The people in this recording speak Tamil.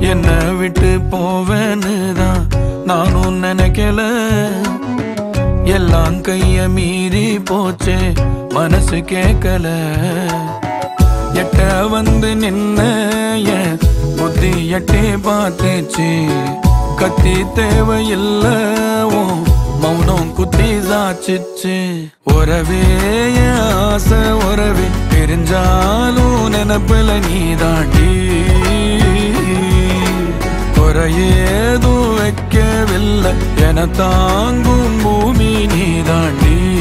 என்ன விட்டு போவேன்னு தான் நானும் நினைக்கல. எல்லாம் கைய மீறி போச்சே, மனசு கேட்கல. எட்ட வந்து நின்ன என் புத்தி எட்டி பார்த்துச்சு. கத்தி தேவையில்ல, மௌனம் குத்தி சாச்சிச்சு. உறவே ஆசை உறவே, தெரிஞ்சாலும் நினப்பில நீ தாண்டி. குறையேதும் வைக்கவில்லை, என தாங்கும் பூமி நீ தாண்டி.